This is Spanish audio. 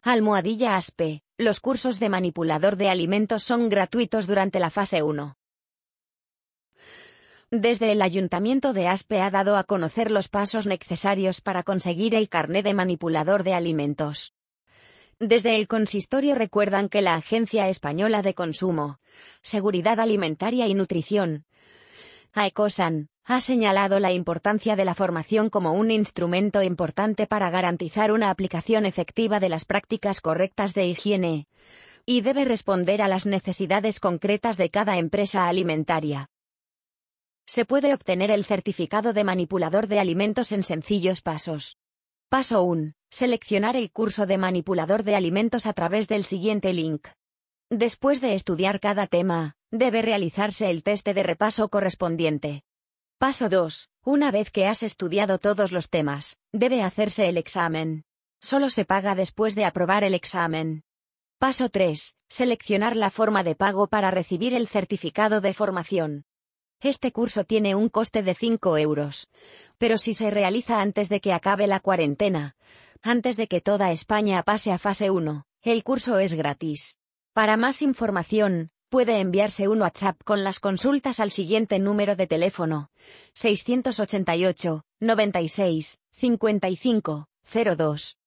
Almohadilla ASPE. Los cursos de manipulador de alimentos son gratuitos durante la fase 1. Desde el Ayuntamiento de Aspe ha dado a conocer los pasos necesarios para conseguir el carné de manipulador de alimentos. Desde el consistorio recuerdan que la Agencia Española de Consumo, Seguridad Alimentaria y Nutrición, AECOSAN, ha señalado la importancia de la formación como un instrumento importante para garantizar una aplicación efectiva de las prácticas correctas de higiene, y debe responder a las necesidades concretas de cada empresa alimentaria. Se puede obtener el certificado de manipulador de alimentos en sencillos pasos. Paso 1. Seleccionar el curso de manipulador de alimentos a través del siguiente link. Después de estudiar cada tema, debe realizarse el test de repaso correspondiente. Paso 2. Una vez que has estudiado todos los temas, debe hacerse el examen. Solo se paga después de aprobar el examen. Paso 3. Seleccionar la forma de pago para recibir el certificado de formación. Este curso tiene un coste de 5 euros, pero si se realiza antes de que acabe la cuarentena, antes de que toda España pase a fase 1, el curso es gratis. Para más información, puede enviarse un WhatsApp con las consultas al siguiente número de teléfono: 688 96 55 02.